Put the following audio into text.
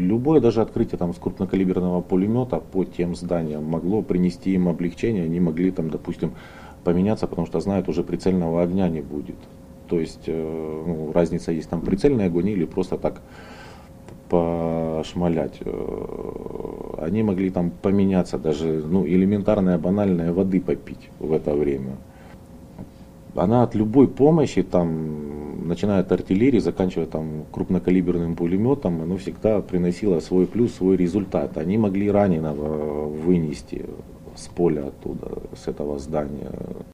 любое даже открытие там, с крупнокалиберного пулемета по тем зданиям могло принести им облегчение, они могли там, допустим, поменяться, потому что знают, уже прицельного огня не будет. То есть ну, разница есть там прицельный огонь или просто так пошмалять. Они могли там поменяться, даже ну, элементарная банальная воды попить в это время. Она от любой помощи, там, начиная от артиллерии, заканчивая там, крупнокалиберным пулеметом, она всегда приносила свой плюс, свой результат. Они могли раненого вынести с поля оттуда, с этого здания.